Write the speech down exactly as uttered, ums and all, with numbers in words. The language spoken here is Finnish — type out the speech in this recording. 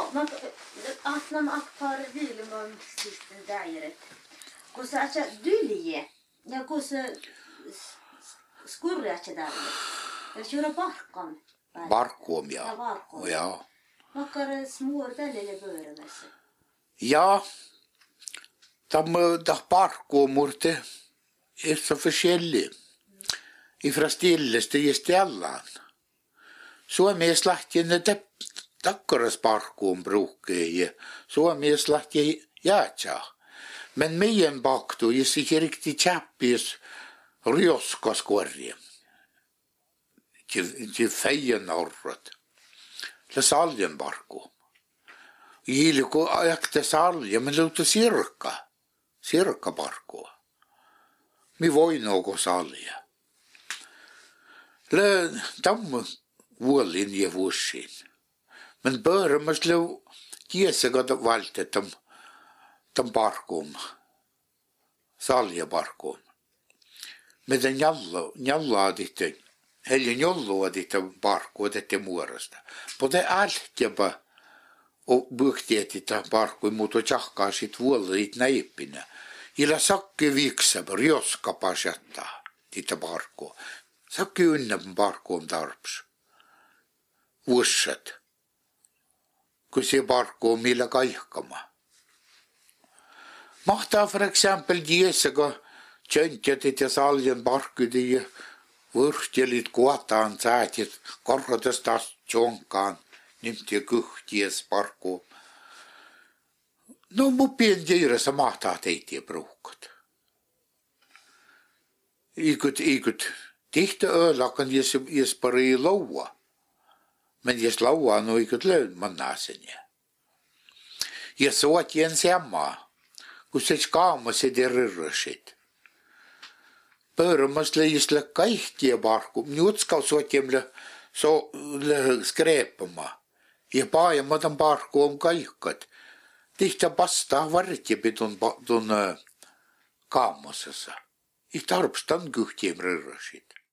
Ja, man att man aktar vilmon sisten däret. Kun sä sä dylje. Ja kun sä skurrat där. Eller köra barkan. Barkkoom, ja. Ja, barkkoom. Ja. Makkar små tälle börmässä. Ja, de, de barkkoomorte är så forskjellige. Ifra stilleste i stjellan. Så är med slaktjene takkaras barkkoom bruker. Så är med slaktje jäätja. Men meidän baktu, jos ikke riktigt käppis rioskaskorje. Till, till fejen orret. Det saljen barkkoom. Iiliku äktä salja, men löytä sirkka. Sirkka barkkoom. Mi voi något salja. Le tammu vuolin ja vuossin. Men börmas leu kiesagada valtetam tam barkkoom. Salja barkkoom. Meidän njalla, njallaa ditteen. Heillä jollua ditteen barkkoa tätä muodosta. Mutta älkääpä o buktieti ta barkkoa, mutta tjahkaa sit vuolit näippinä. Ila sakki viksä, rioska pasjattaa dittä barkkoa. Sakki ynnäpän barkkoon tarps. Vuosset. Kun se barkkoa millä kaikkama. Mahtaa för exempel Jesaga tjöntätit ja saljen barkudi ja vurhtjelit kuotaan säätit korhotas taas tjonkaan nimti ja kyhties barkkoa. No mun pien jiirassa mahtaa teitä bruukat. Ikut, ikut, tihti öölakan jes, jes pari laua. Men jes laua no ikut löyn mannaasen. Ja suot jen semmaa. Kun se kaamasid ja ryrrasid. Pööramas leisle kaikkia barku. Njutskau suotjemle so skreepama. Ja paajamadan barku on kaikkat. Tihti pastaa vartjepi tun, tun kaamasessa. I tarpstan kyhtiem ryrrasid.